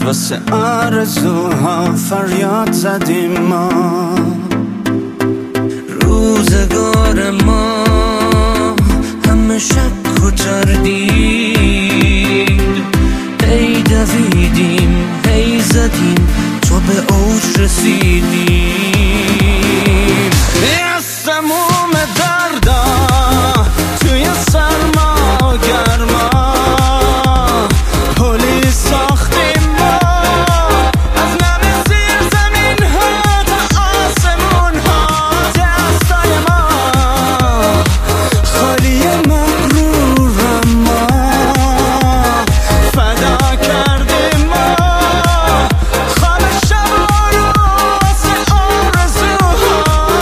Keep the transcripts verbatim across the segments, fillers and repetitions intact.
واسه آرزوها فریاد زدیم ما. روزگار ما همه شک و تردید، هی دویدیم هی زدیم تو به اوج رسیدیم. از سموم دردا توی سرما گرما پلی ساختیم ما، از نم زیر زمین ها تا آسمون ها. دستای ما خالی مغرور ما فدا کردیم ما. خواب شبا رو واسه آرزوها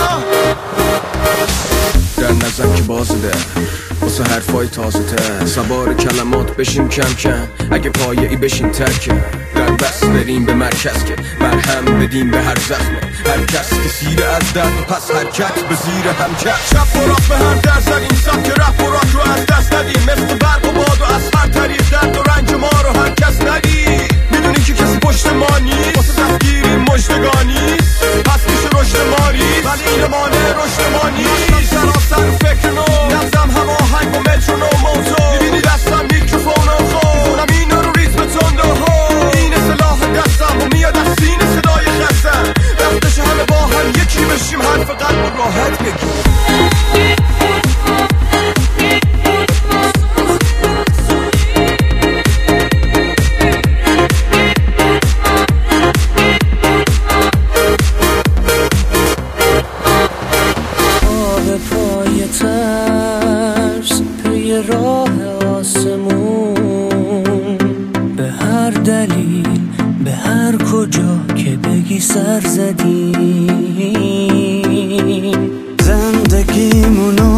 در نزن که بازده واسه حرفای تازه تر. سوار کلمات بشیم کم کم، اگه پایه ای بشیم ترکه. در بس بریم به مرکز که مرهم بدیم به هر زخمه. هر کس که سیره از درد پس حرکت به زیر هم کرد. شب و راه به هم در زدیم، سبک رفت و راه رو از دست ندیم. مثل برق و باد و از هر طریق درد و رنج ما رو هر کس ندید. میدونی که کسی پشت ما نیست، واسه دستگیری مژدگانی پس میشه رشد ما ریز، ولی این مانع رشد ما نیست. سراسر فکر نو نبزم همه هنگ و مترونوم موتور. میبینی دستم میکروفون و خود اونم این رو ریتم تند و هو. این سلاح دستم و میاد از سینه صدای خستم. وقتش همه با هم یکی بشیم، حرف قلب و راحت بگیم. راه آسمون به هر دلیل به هر کجا که بگی سر زدیم. زندگیمونو